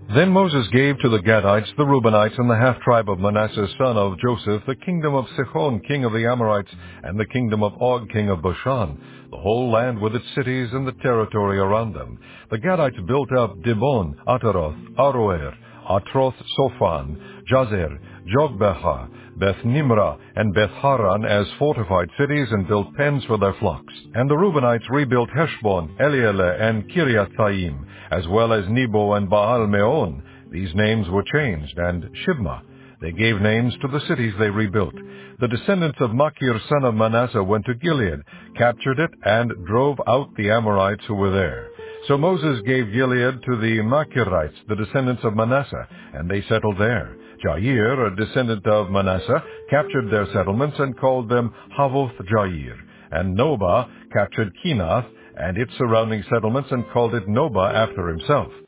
Then Moses gave to the Gadites, the Reubenites, and the half-tribe of Manasseh son of Joseph the kingdom of Sihon king of the Amorites, and the kingdom of Og king of Bashan, the whole land with its cities and the territory around them. The Gadites built up Dibon, Ataroth, Aroer, Atroth-Sophan, Jazer, Jogbeha, Beth-Nimrah, and Beth-Haran as fortified cities, and built pens for their flocks. And the Reubenites rebuilt Heshbon, Elealeh, and Kiriathaim, as well as Nebo and Baal-Meon. These names were changed, and Shibmah. They gave names to the cities they rebuilt. The descendants of Machir son of Manasseh went to Gilead, captured it, and drove out the Amorites who were there. So Moses gave Gilead to the Machirites, the descendants of Manasseh, and they settled there. Jair, a descendant of Manasseh, captured their settlements and called them Havoth Jair. And Nobah captured Kenath and its surrounding settlements and called it Nobah after himself.